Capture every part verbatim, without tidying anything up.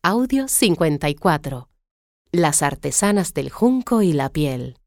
Audio cincuenta y cuatro. Las artesanas del junco y la piel.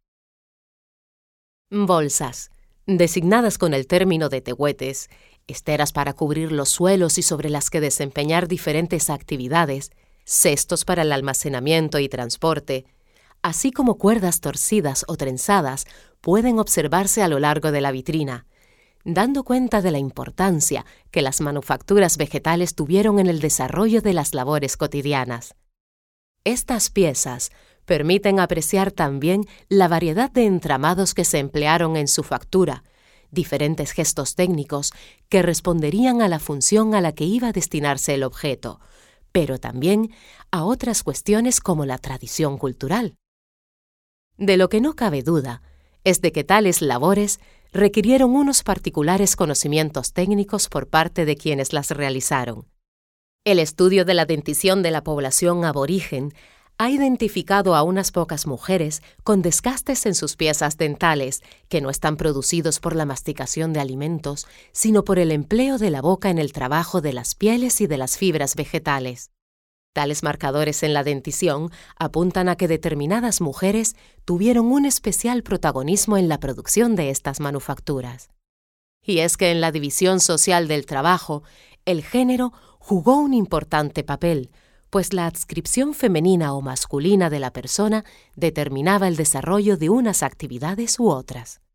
Bolsas, designadas con el término de tehuetes, esteras para cubrir los suelos y sobre las que desempeñar diferentes actividades, cestos para el almacenamiento y transporte, así como cuerdas torcidas o trenzadas, pueden observarse a lo largo de la vitrina, dando cuenta de la importancia que las manufacturas vegetales tuvieron en el desarrollo de las labores cotidianas. Estas piezas permiten apreciar también la variedad de entramados que se emplearon en su factura, diferentes gestos técnicos que responderían a la función a la que iba a destinarse el objeto, pero también a otras cuestiones como la tradición cultural. De lo que no cabe duda es de que tales labores requirieron unos particulares conocimientos técnicos por parte de quienes las realizaron. El estudio de la dentición de la población aborigen ha identificado a unas pocas mujeres con desgastes en sus piezas dentales que no están producidos por la masticación de alimentos, sino por el empleo de la boca en el trabajo de las pieles y de las fibras vegetales. Tales marcadores en la dentición apuntan a que determinadas mujeres tuvieron un especial protagonismo en la producción de estas manufacturas. Y es que en la división social del trabajo, el género jugó un importante papel, pues la adscripción femenina o masculina de la persona determinaba el desarrollo de unas actividades u otras.